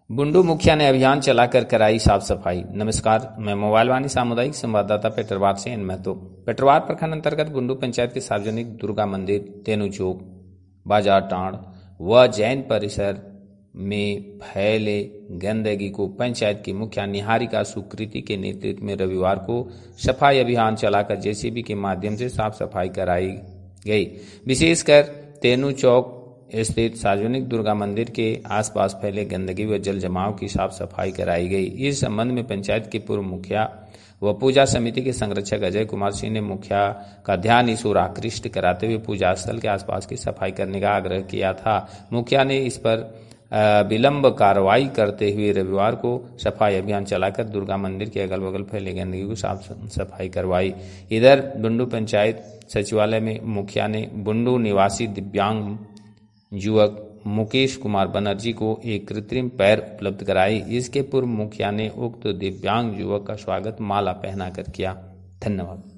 बुंडू मुखिया ने अभियान चलाकर कराई साफ सफाई। नमस्कार, मैं मोबाइल वाणी सामुदायिक संवाददाता पेटरवार से इन महतो। पेटरवार प्रखंड अंतर्गत बुंडू पंचायत के सार्वजनिक दुर्गा मंदिर, तेनू चौक, बाजार टांड़ व जैन परिसर में फैले गंदगी को पंचायत की मुखिया निहारिका सुकृति के नेतृत्व में रविवार को सफाई अभियान चलाकर जेसीबी के माध्यम से साफ सफाई कराई गई। विशेषकर तेनू चौक स्थित सार्वजनिक दुर्गा मंदिर के आसपास फैले गंदगी व जल जमाव की साफ सफाई कराई गई। इस संबंध में पंचायत के पूर्व मुखिया व पूजा समिति के संरक्षक अजय कुमार सिंह ने मुखिया का ध्यान इस ओर आकृष्ट कराते हुए पूजा स्थल के आसपास की सफाई करने का आग्रह किया था। मुखिया ने इस पर विलंब कार्रवाई करते हुए रविवार को सफाई अभियान चलाकर दुर्गा मंदिर के अगल बगल फैले गंदगी को साफ सफाई करवाई। इधर बुंडू पंचायत सचिवालय में मुखिया ने बुंडू निवासी दिव्यांग युवक मुकेश कुमार बनर्जी को एक कृत्रिम पैर उपलब्ध कराई। इसके पूर्व मुखिया ने उक्त दिव्यांग युवक का स्वागत माला पहनाकर किया। धन्यवाद।